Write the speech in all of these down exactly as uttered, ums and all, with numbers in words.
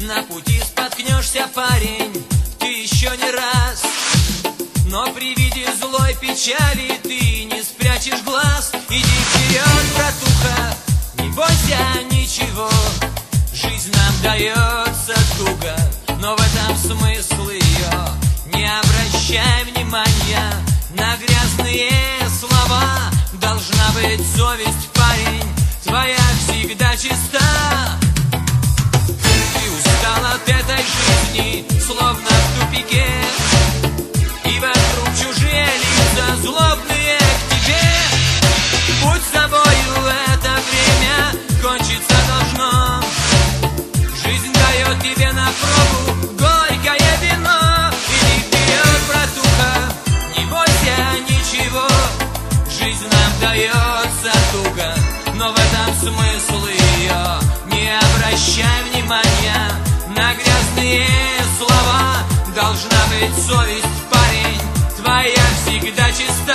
на пути споткнешься, парень, ты еще не раз. Но при виде злой печали ты не спрячешь глаз. Иди вперед, братуха, не бойся ничего. Жизнь нам дается туго, но в этом смысл ее. Не обращай внимания на грязные слова. Должна быть совесть, парень, твоя всегда чиста. Ты устал от этой жизни, словно в тупике, и вокруг чужие лица, злобные к тебе. Будь собою, это время кончиться должно. Жизнь дает тебе на пробу горькое вино. Иди вперед, братуха, не бойся ничего. Жизнь нам дается туго, но в этом смысл ее. Не обращай внимания на грязные слова. Должна быть совесть, парень, твоя всегда чиста.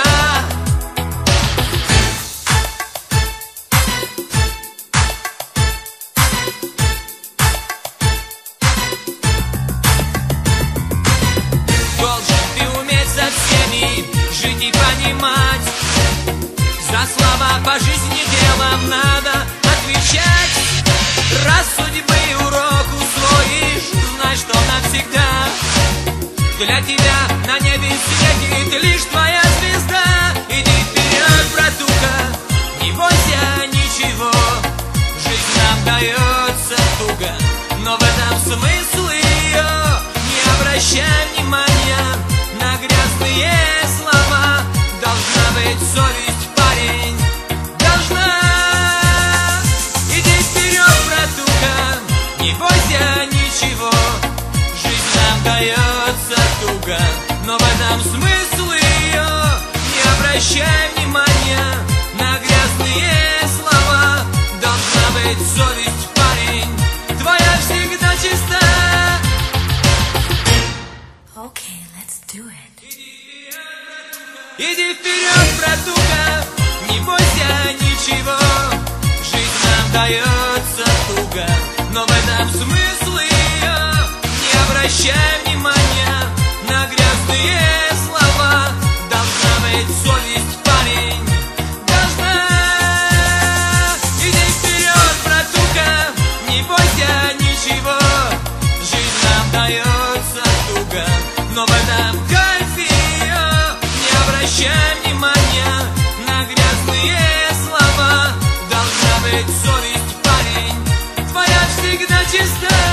Должен ты уметь со всеми жить и понимать. За слова по жизни делом надо отвечать. Раз судьбы урок усвоишь, знай, что навсегда для тебя на небе светит лишь твоя звезда. Иди вперед, братуха, не бойся ничего. Жизнь нам дается туго, но в этом смысл ее. Не обращай внимания на грязные слова. Должна быть совесть, парень, должна. Иди вперед, братуха, не бойся ничего. Жизнь нам дается туго, но в этом смысл ее. Не обращай внимания на грязные слова. Должна быть совесть, парень, твоя всегда чиста. Okay, let's do it. Иди вперед, братуха, не бойся ничего. Жизнь нам дается туго, но в этом смысл ее. Не обращай внимания на грязные слова. Должна быть совесть, парень, должна. Иди вперед, братуха, не бойся ничего. Жизнь нам дается туго, но в этом кайф ее. Не обращай внимания на грязные слова. Должна быть совесть, парень, твоя всегда чиста.